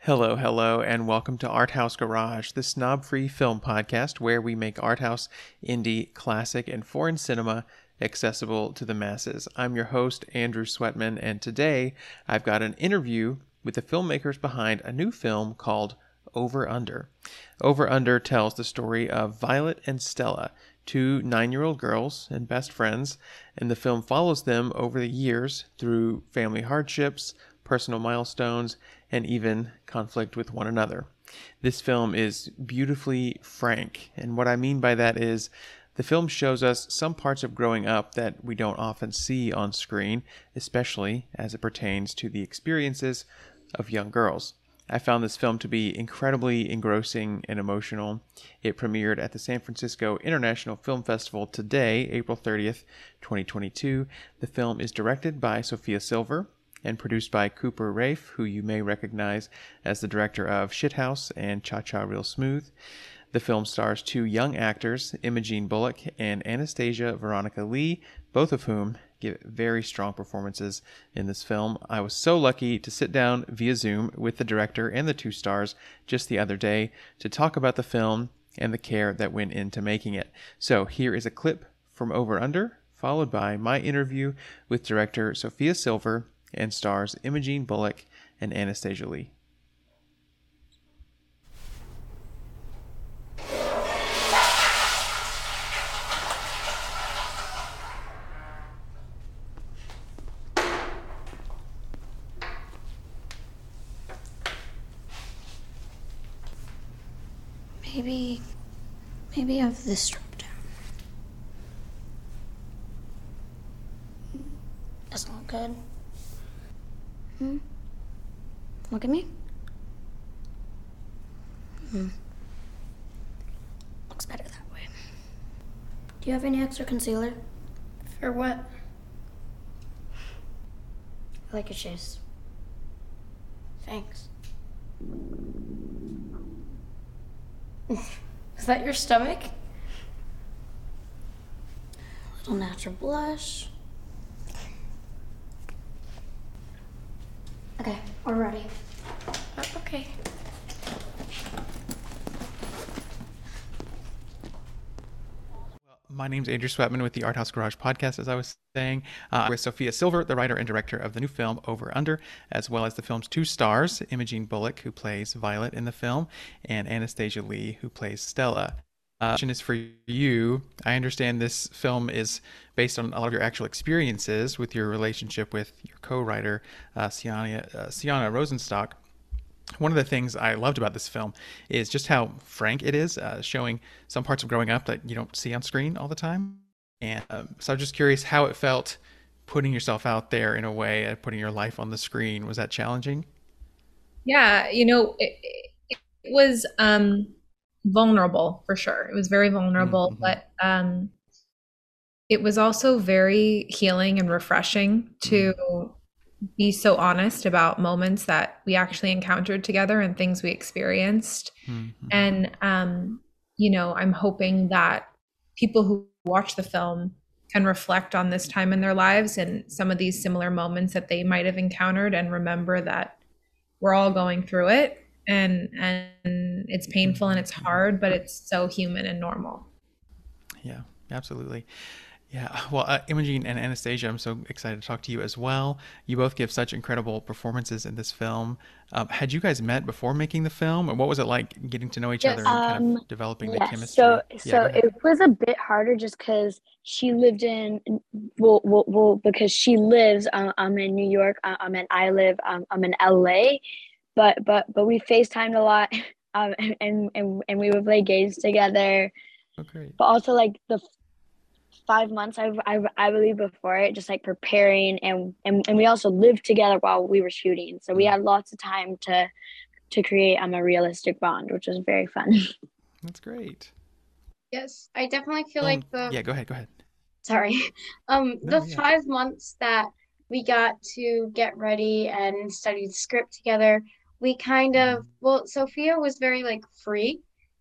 Hello, hello, and welcome to Art House Garage, the snob-free film podcast where we make art house, indie, classic, and foreign cinema accessible to the masses. I'm your host, Andrew Sweatman, and today I've got an interview with the filmmakers behind a new film called Over Under. Over Under tells the story of Violet and Stella, two 9-year-old girls and best friends, and the film follows them over the years through family hardships, personal milestones, and even conflict with one another. This film is beautifully frank, and what I mean by that is the film shows us some parts of growing up that we don't often see on screen, especially as it pertains to the experiences of young girls. I found this film to be incredibly engrossing and emotional. It premiered at the San Francisco International Film Festival today, April 30th, 2022. The film is directed by Sophia Silver and produced by Cooper Raiff, who you may recognize as the director of Shithouse and Cha-Cha Real Smooth. The film stars two young actors, Imogen Bullock and Anastasia Veronica Lee, both of whom give very strong performances in this film. I was so lucky to sit down via Zoom with the director and the two stars just the other day to talk about the film and the care that went into making it. So here is a clip from Over Under, followed by my interview with director Sophia Silver and stars Imogen Bullock and Anastasia Lee. Maybe have this strip down. Doesn't look good. Look at me. Looks better that way. Do you have any extra concealer? For what? I like your shoes. Thanks. Is that your stomach? Little natural blush. Okay, we're ready. Okay. My name's Andrew Sweatman with the Art House Garage podcast, as I was saying, with Sophia Silver, the writer and director of the new film Over Under, as well as the film's two stars, Imogen Bullock, who plays Violet in the film, and Anastasia Lee, who plays Stella. Question is for you. I understand this film is based on a lot of your actual experiences with your relationship with your co-writer, Sienna Rosenstock. One of the things I loved about this film is just how frank it is, showing some parts of growing up that you don't see on screen all the time. And so I'm just curious how it felt putting yourself out there in a way, putting your life on the screen. Was that challenging? Yeah, it was vulnerable for sure. It was very vulnerable, Mm-hmm. but it was also very healing and refreshing to be so honest about moments that we actually encountered together and things we experienced. Mm-hmm. And I'm hoping that people who watch the film can reflect on this time in their lives and some of these similar moments that they might have encountered and remember that we're all going through it, and it's painful and it's hard, but it's so human and normal. Yeah, absolutely. Yeah, well, Imogen and Anastasia, I'm so excited to talk to you as well. You both give such incredible performances in this film. Had you guys met before making the film, or what was it like getting to know each other and kind of developing the Yes. chemistry? So Yeah, go ahead. it was a bit harder just because she lived in well because she lives I'm in New York. I'm in LA, but we FaceTimed a lot, and we would play games together. Oh, great. But also like the 5 months I believe before it, just like preparing, and we also lived together while we were shooting, so we had lots of time to create a realistic bond, which was very fun. That's great. Yes, I definitely feel like Yeah, go ahead. sorry. No, The yeah. 5 months that we got to get ready and study the script together, we kind of, well, Sophia was very like free.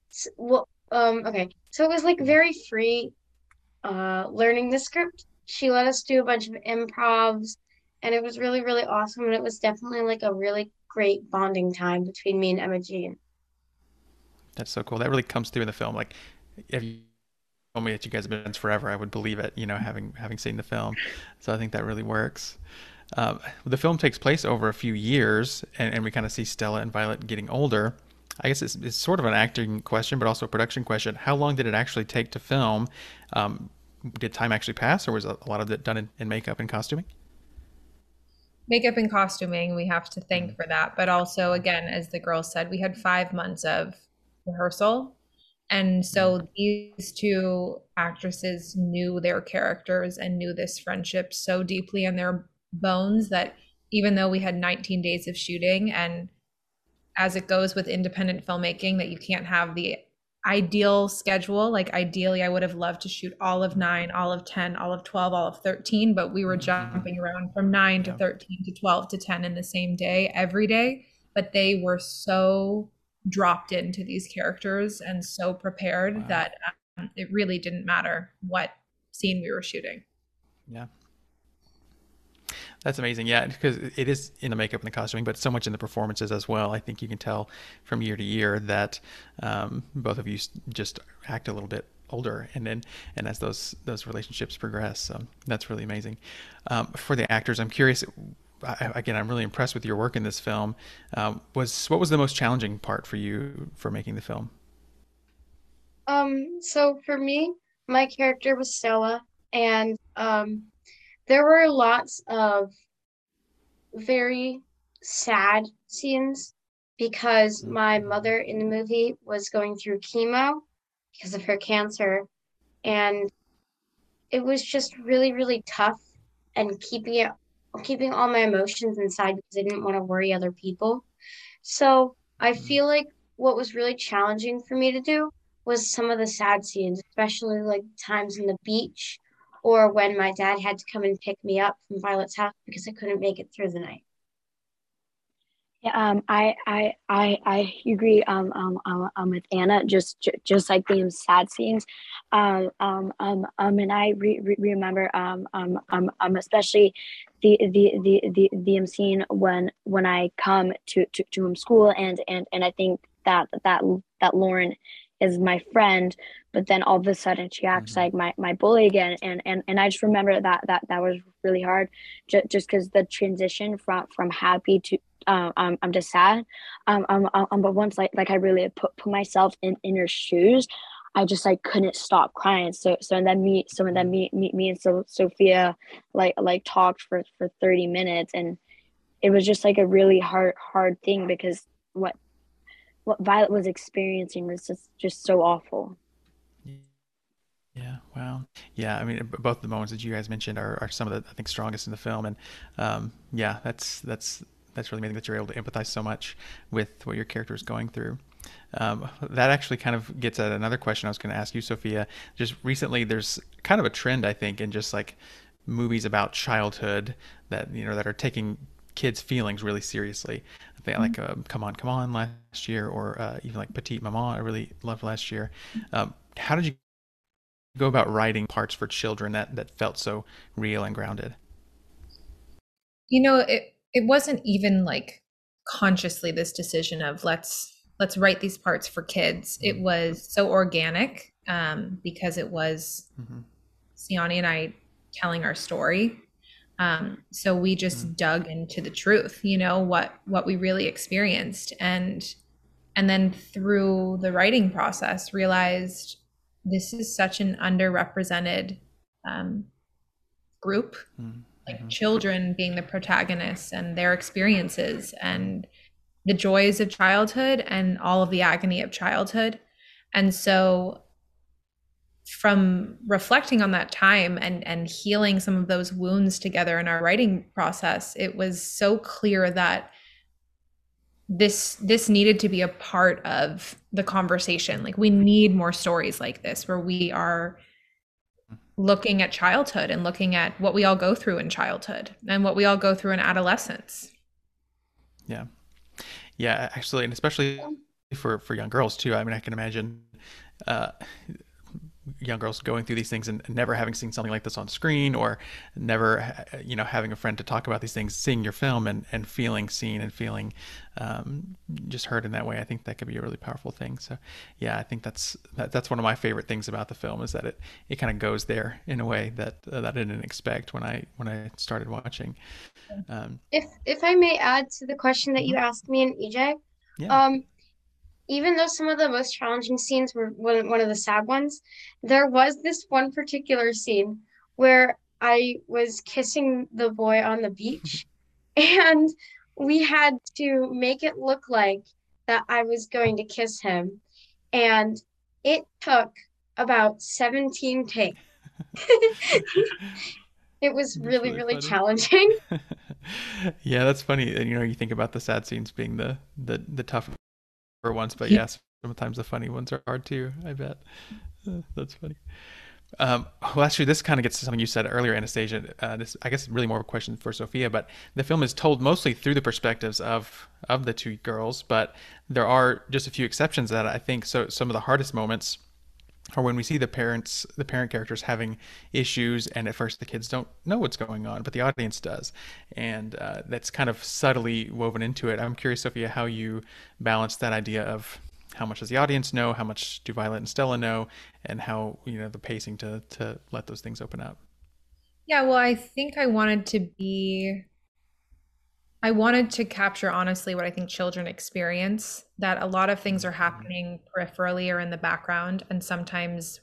Okay. So it was like very free learning the script. She let us do a bunch of improvs, and it was really, really awesome. And it was definitely like a really great bonding time between me and Emma Jean. That's so cool. That really comes through in the film. Like, if you told me that you guys have been friends forever, I would believe it, having seen the film. So I think that really works. The film takes place over a few years, and we kind of see Stella and Violet getting older. I guess it's sort of an acting question, but also a production question. How long did it actually take to film? Did time actually pass, or was a lot of it done in makeup and costuming? Makeup and costuming, we have to thank for that. But also, again, as the girls said, we had 5 months of rehearsal. And so these two actresses knew their characters and knew this friendship so deeply in their bones that even though we had 19 days of shooting, and as it goes with independent filmmaking, that you can't have the ideal schedule. Like ideally, I would have loved to shoot all of 9, all of 10, all of 12, all of 13, but we were jumping around from 9 to 13 to 12 to 10 in the same day, every day. But they were so dropped into these characters and so prepared that it really didn't matter what scene we were shooting. Yeah. That's amazing. Yeah, because it is in the makeup and the costuming, but so much in the performances as well. I think you can tell from year to year that both of you just act a little bit older, and as those relationships progress. So that's really amazing. For the actors, I'm curious. Again, I'm really impressed with your work in this film. What was the most challenging part for you for making the film? So for me, my character was Stella, and there were lots of very sad scenes because my mother in the movie was going through chemo because of her cancer, and it was just really, really tough and keeping all my emotions inside because I didn't want to worry other people. So I feel like what was really challenging for me to do was some of the sad scenes, especially like times in the beach or when my dad had to come and pick me up from Violet's house because I couldn't make it through the night. Yeah, I agree with Anna, just like the sad scenes, and I remember especially the scene when I come to school, and I think that Lauren is my friend, but then all of a sudden she acts like my bully again, and I just remember that was really hard, just because the transition from happy to I'm just sad. But once like I really put myself in your shoes, I just like couldn't stop crying. And then me and Sophia like talked for 30 minutes, and it was just like a really hard thing because what Violet was experiencing was just so awful. Yeah, wow. Yeah, I mean, both the moments that you guys mentioned are some of the, I think, strongest in the film, and yeah, that's really amazing that you're able to empathize so much with what your character is going through. That actually kind of gets at another question I was going to ask you, Sophia. Just recently, there's kind of a trend, I think, in just like movies about childhood that that are taking kids' feelings really seriously. I think like Come On last year, or even like Petite Maman, I really loved last year. How did you go about writing parts for children that felt so real and grounded? It wasn't even like consciously this decision of let's write these parts for kids. It was so organic because it was Siani and I telling our story. So we just dug into the truth, what we really experienced, and then through the writing process realized this is such an underrepresented group, like children being the protagonists and their experiences and the joys of childhood and all of the agony of childhood. And so from reflecting on that time and healing some of those wounds together in our writing process, it was so clear that this needed to be a part of the conversation. Like, we need more stories like this where we are looking at childhood and looking at what we all go through in childhood and what we all go through in adolescence. Yeah. Yeah, actually, and especially for young girls too. I mean, I can imagine young girls going through these things and never having seen something like this on screen, or never, having a friend to talk about these things, seeing your film and feeling seen and feeling just heard in that way. I think that could be a really powerful thing. So yeah, I think that's one of my favorite things about the film, is that it kind of goes there in a way that I didn't expect when I started watching. If I may add to the question that you asked me and EJ, Yeah. um, even though some of the most challenging scenes were one of the sad ones, there was this one particular scene where I was kissing the boy on the beach, and we had to make it look like that I was going to kiss him, and it took about 17 takes. It was That's really, really really funny. challenging. Yeah, that's funny. And you think about the sad scenes being the tougher ones, but yes, sometimes the funny ones are hard too, I bet. That's funny. Well, actually, this kind of gets to something you said earlier, Anastasia. This, I guess, really more of a question for Sophia. But the film is told mostly through the perspectives of the two girls, but there are just a few exceptions that I think. So some of the hardest moments are when we see the parent characters having issues, and at first the kids don't know what's going on, but the audience does, and that's kind of subtly woven into it. I'm curious, Sophia, how you balance that idea of how much does the audience know, how much do Violet and Stella know, and how the pacing to let those things open up. Yeah, well, I think I wanted to capture honestly what I think children experience, that a lot of things are happening peripherally or in the background, and sometimes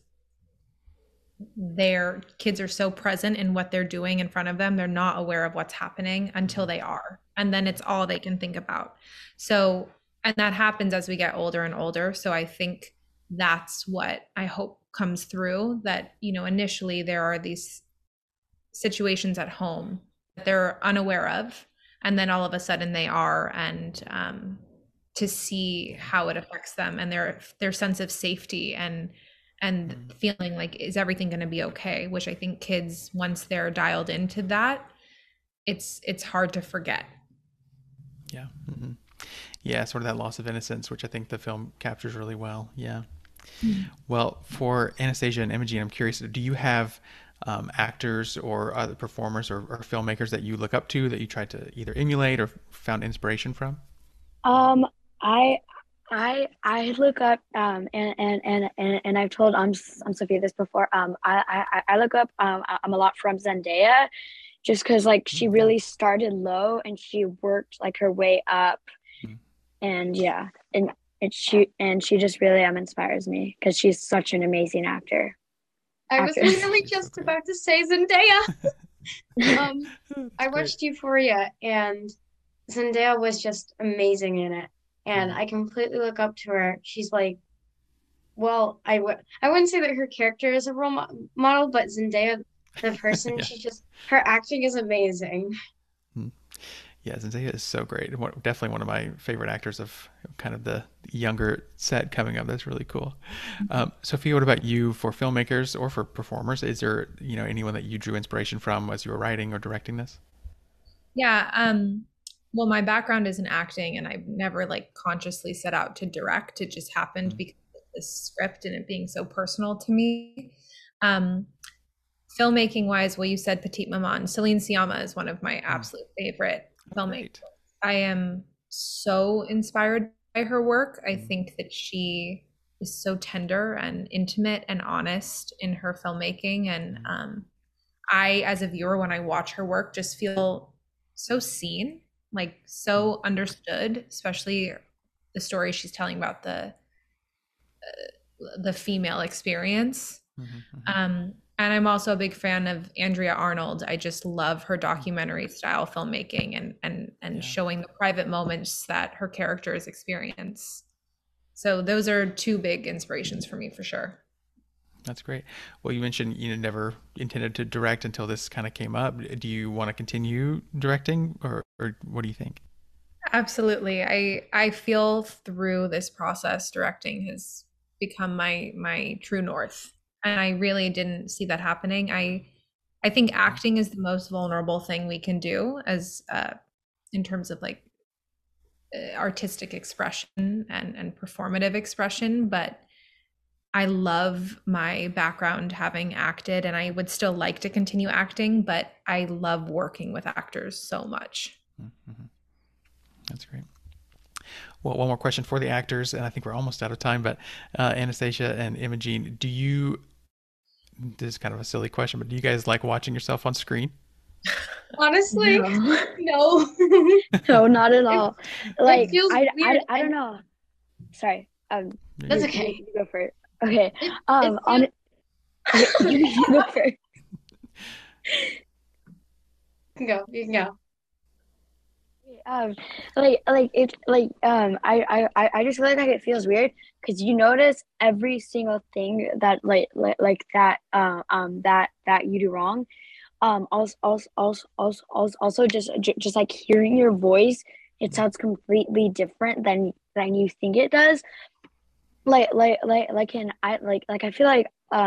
their kids are so present in what they're doing in front of them, they're not aware of what's happening until they are. And then it's all they can think about. So, and that happens as we get older and older. So I think that's what I hope comes through, that, initially there are these situations at home that they're unaware of, and then all of a sudden they are, and to see how it affects them and their sense of safety and feeling like, is everything going to be okay, which I think kids, once they're dialed into that, it's hard to forget. Yeah. Mm-hmm. Yeah, sort of that loss of innocence, which I think the film captures really well. Yeah. Mm-hmm. Well, for Anastasia and Imogen, I'm curious, do you have actors or other performers or filmmakers that you look up to, that you try to either emulate or found inspiration from? I I look up and I've told Sophia this before. I look up I'm a lot from Zendaya, just because like she Yeah. really started low and she worked like her way up, Mm. and yeah, and she just really inspires me because she's such an amazing actor. I was Actress. literally just about to say Zendaya. I Great. watched Euphoria, and Zendaya was just amazing in it. And I completely look up to her. She's like, well, I wouldn't say that her character is a role model, but Zendaya, the person, Yeah. her acting is amazing. Mm. Yeah, Zendaya is so great. Definitely one of my favorite actors of kind of the younger set coming up. That's really cool. Sophia, what about you, for filmmakers or for performers? Is there, anyone that you drew inspiration from as you were writing or directing this? Yeah. Well, my background is in acting, and I've never like consciously set out to direct. It just happened because of the script and it being so personal to me. Filmmaking wise, well, you said Petite Maman. Celine Sciamma is one of my absolute favorite filmmakers. I am so inspired by her work. I think that she is so tender and intimate and honest in her filmmaking. And I, as a viewer, when I watch her work, just feel so seen, like so understood, especially the story she's telling about the female experience. And I'm also a big fan of Andrea Arnold. I just love her documentary style filmmaking and showing the private moments that her characters experience. So those are two big inspirations for me, for sure. That's great. Well, you mentioned never intended to direct until this kind of came up. Do you want to continue directing, or what do you think? Absolutely. I feel through this process, directing has become my true north. And I really didn't see that happening. I think acting is the most vulnerable thing we can do, as in terms of like artistic expression and performative expression. But I love my background having acted, and I would still like to continue acting, but I love working with actors so much. Mm-hmm. That's great. Well, one more question for the actors, and I think we're almost out of time, but Anastasia and Imogene, this is kind of a silly question, but do you guys like watching yourself on screen? Honestly, No. no. No, not at all. Like, feels I weird don't and- know. Sorry. That's okay. You go first. Okay. It On you go first. You can go. Like it's like I just feel like it feels weird because you notice every single thing that that you do wrong. Also just like hearing your voice, it sounds completely different than you think it does. And I feel like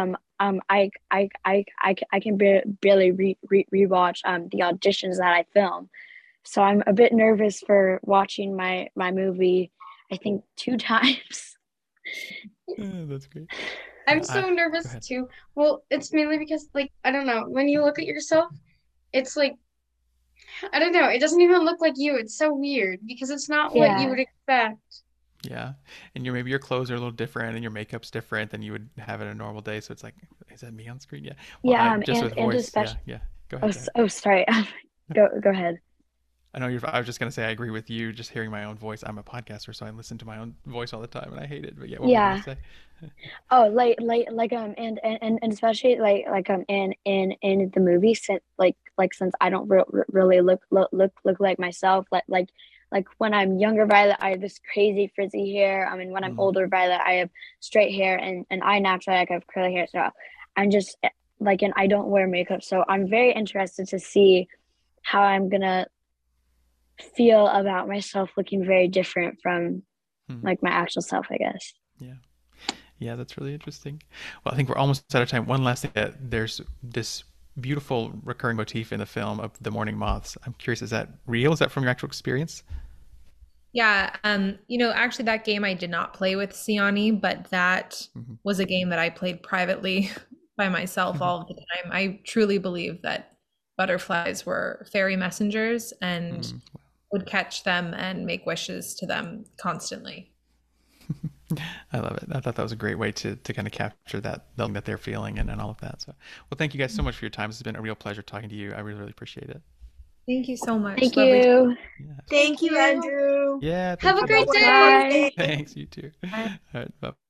I can barely rewatch the auditions that I film. So I'm a bit nervous for watching my movie, I think 2 times. That's great. I'm so nervous too. Well, it's mainly because, like, I don't know, when you look at yourself, it's like, I don't know, it doesn't even look like you. It's so weird because it's not what you would expect. Yeah. And maybe your clothes are a little different and your makeup's different than you would have in a normal day. So it's like, is that me on screen? Yeah. Well, just with voice. Especially, yeah. Go ahead. Sorry. Go ahead. I know I was just going to say, I agree with you. Just hearing my own voice. I'm a podcaster, so I listen to my own voice all the time and I hate it. But yeah, what were you going to say? Oh, and especially in the movie, since since I don't really look like myself, like when I'm younger Violet, I have this crazy frizzy hair. I mean, when I'm older Violet, I have straight hair, and I naturally like have curly hair. So I'm just and I don't wear makeup, so I'm very interested to see how I'm gonna feel about myself looking very different from like my actual self, I guess. Yeah, that's really interesting. Well, I think we're almost out of time. One last thing, there's this beautiful recurring motif in the film of the morning moths. I'm curious, is that real? Is that from your actual experience? Yeah, actually that game I did not play with Siani, but that was a game that I played privately by myself all of the time. I truly believe that butterflies were fairy messengers and would catch them and make wishes to them constantly. I love it. I thought that was a great way to kind of capture that they're feeling and all of that. So, well, thank you guys so much for your time. It's been a real pleasure talking to you. I really, really appreciate it. Thank you so much. Thank you. Yeah. Thank you, Andrew. Yeah. Have a great day. Bye. Thanks. You too. All right. Bye.